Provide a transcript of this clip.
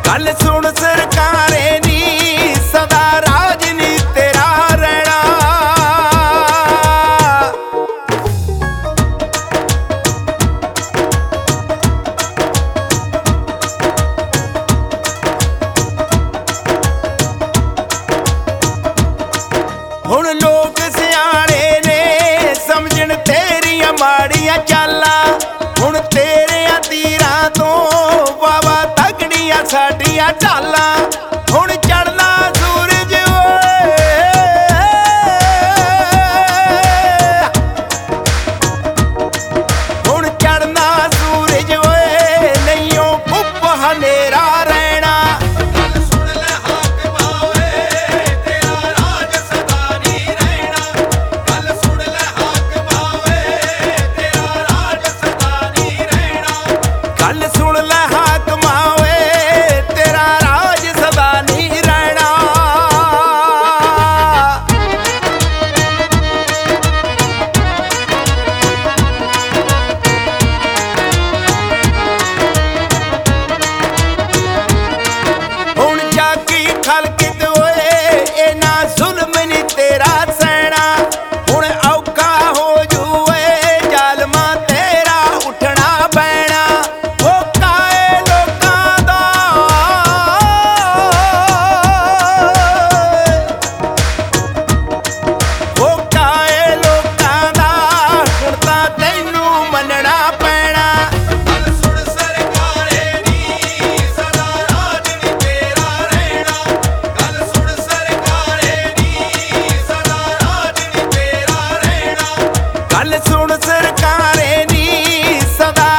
गल सुन सरकारे नी सदा राज नी तेरा रहना। हुण लोग सियाणे ने समझण तेरियां माड़ियां चालां। हुण तेरियां तीरां तो वावा तगड़ियां साडियां ढालां। हुण चढ़ना सूरज हुण चढ़ना सूरज नैयों कुप हनेरा रहना। गल सुन लै हाकमा वे तेरा राज सदा नहीं रहना। हुण जागी खलकित होए इना जुल्म नी तेरा सहना। हुण औखा हो जुए जालमा तेरा उठना पैना। गल सुन सरकारे नी सदा